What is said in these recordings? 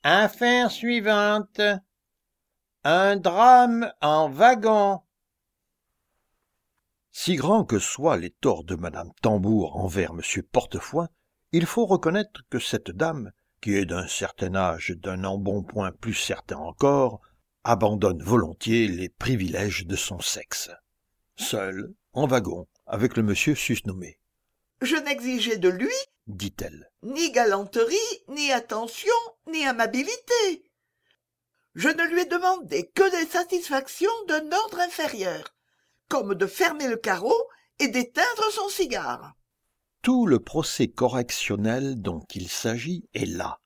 Affaire suivante. Un drame en wagon. Si grands que soient les torts de madame Tambour envers monsieur Portefoin, il faut reconnaître que cette dame, qui est d'un certain âge et d'un embonpoint plus certain encore, abandonne volontiers les privilèges de son sexe. Seule, en wagon, avec le monsieur susnommé. « Je n'exigeais de lui, dit-elle, ni galanterie, ni attention, ni amabilité. Je ne lui ai demandé que des satisfactions d'un ordre inférieur, comme de fermer le carreau et d'éteindre son cigare. » Tout le procès correctionnel dont il s'agit est là.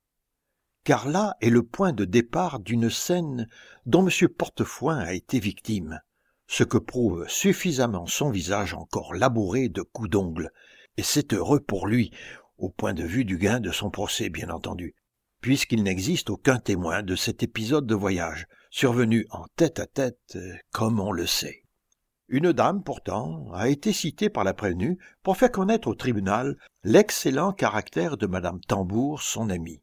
Car là est le point de départ d'une scène dont M. Portefoin a été victime, ce que prouve suffisamment son visage encore labouré de coups d'ongles, et c'est heureux pour lui, au point de vue du gain de son procès bien entendu, puisqu'il n'existe aucun témoin de cet épisode de voyage, survenu en tête-à-tête, comme on le sait. Une dame, pourtant, a été citée par la prévenue pour faire connaître au tribunal l'excellent caractère de madame Tambour, son amie.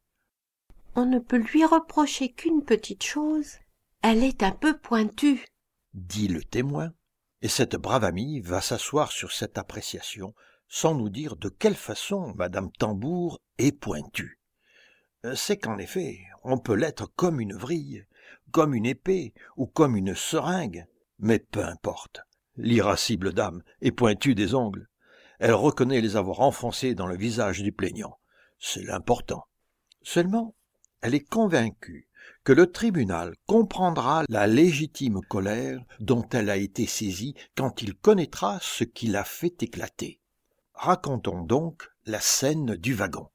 On ne peut lui reprocher qu'une petite chose, elle est un peu pointue, dit le témoin, et cette brave amie va s'asseoir sur cette appréciation sans nous dire de quelle façon madame Tambour est pointue. C'est qu'en effet, on peut l'être comme une vrille, comme une épée ou comme une seringue, mais peu importe. L'irascible dame est pointue des ongles. Elle reconnaît les avoir enfoncés dans le visage du plaignant. C'est l'important. Seulement, elle est convaincue que le tribunal comprendra la légitime colère dont elle a été saisie quand il connaîtra ce qui l'a fait éclater. Racontons donc la scène du wagon.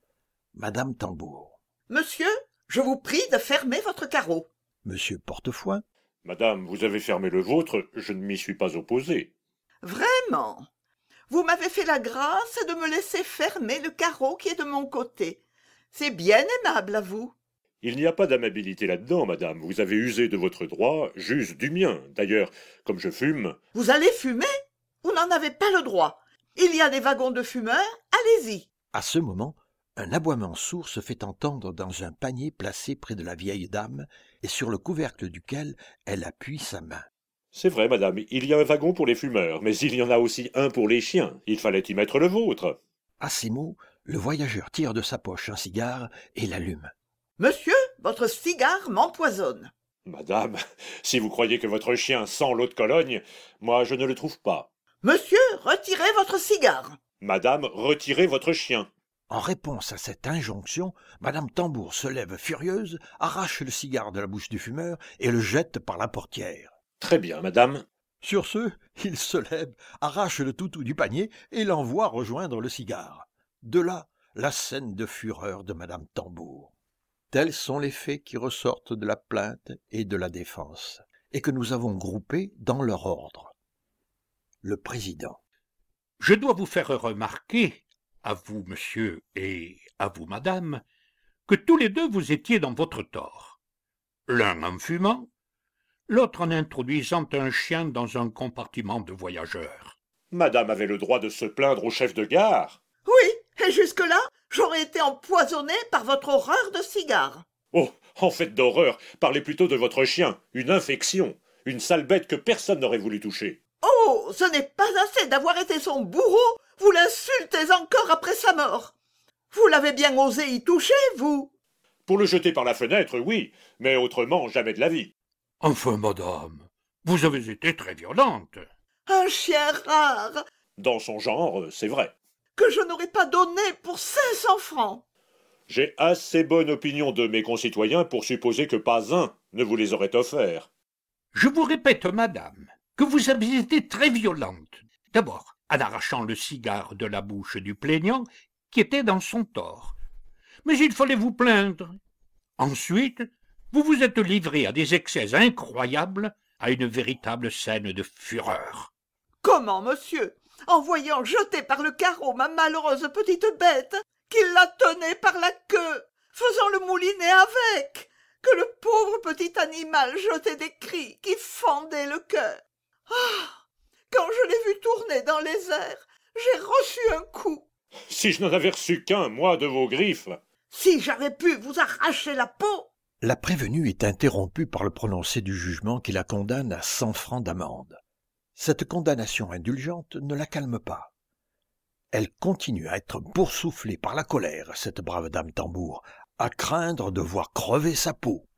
Madame Tambour. « Monsieur, je vous prie de fermer votre carreau. » Monsieur Portefoin. Madame, vous avez fermé le vôtre, je ne m'y suis pas opposé. « Vraiment, vous m'avez fait la grâce de me laisser fermer le carreau qui est de mon côté. C'est bien aimable à vous. » Il n'y a pas d'amabilité là-dedans, madame. Vous avez usé de votre droit, j'use du mien. D'ailleurs, comme je fume... « Vous allez fumer? Vous n'en avez pas le droit. Il y a des wagons de fumeurs, allez-y. » À ce moment, un aboiement sourd se fait entendre dans un panier placé près de la vieille dame et sur le couvercle duquel elle appuie sa main. C'est vrai, madame, il y a un wagon pour les fumeurs, mais il y en a aussi un pour les chiens. Il fallait y mettre le vôtre. À ces mots, le voyageur tire de sa poche un cigare et l'allume. « Monsieur, votre cigare m'empoisonne. » Madame, si vous croyez que votre chien sent l'eau de Cologne, moi je ne le trouve pas. « Monsieur, retirez votre cigare. » Madame, retirez votre chien. En réponse à cette injonction, madame Tambour se lève furieuse, arrache le cigare de la bouche du fumeur et le jette par la portière. Très bien, madame. Sur ce, il se lève, arrache le toutou du panier et l'envoie rejoindre le cigare. De là, la scène de fureur de madame Tambour. Tels sont les faits qui ressortent de la plainte et de la défense, et que nous avons groupés dans leur ordre. Le président. Je dois vous faire remarquer, à vous, monsieur, et à vous, madame, que tous les deux vous étiez dans votre tort. L'un en fumant, l'autre en introduisant un chien dans un compartiment de voyageurs. Madame avait le droit de se plaindre au chef de gare. Oui, et jusque-là, j'aurais été empoisonné par votre horreur de cigare. Oh, en fait d'horreur, parlez plutôt de votre chien, une infection, une sale bête que personne n'aurait voulu toucher. Oh, ce n'est pas assez d'avoir été son bourreau, vous l'insultez encore après sa mort. Vous l'avez bien osé y toucher, vous. Pour le jeter par la fenêtre, oui, mais autrement, jamais de la vie. Enfin, madame, vous avez été très violente. Un chien rare, Dans son genre, c'est vrai. que je n'aurais pas donné pour 500 francs. J'ai assez bonne opinion de mes concitoyens pour supposer que pas un ne vous les aurait offerts. Je vous répète, madame, que vous avez été très violente. D'abord, en arrachant le cigare de la bouche du plaignant, qui était dans son tort. Mais il fallait vous plaindre. Ensuite, vous vous êtes livré à des excès incroyables, à une véritable scène de fureur. Comment, monsieur? En voyant jeter par le carreau ma malheureuse petite bête, qu'il la tenait par la queue, faisant le moulinet avec, que le pauvre petit animal jetait des cris qui fendaient le cœur. Ah! Quand je l'ai vu tourner dans les airs, j'ai reçu un coup. Si je n'en avais reçu qu'un, moi, de vos griffes. Si j'avais pu vous arracher la peau. La prévenue est interrompue par le prononcé du jugement qui la condamne à 100 francs d'amende. Cette condamnation indulgente ne la calme pas. Elle continue à être boursouflée par la colère, cette brave dame Tambour, à craindre de voir crever sa peau.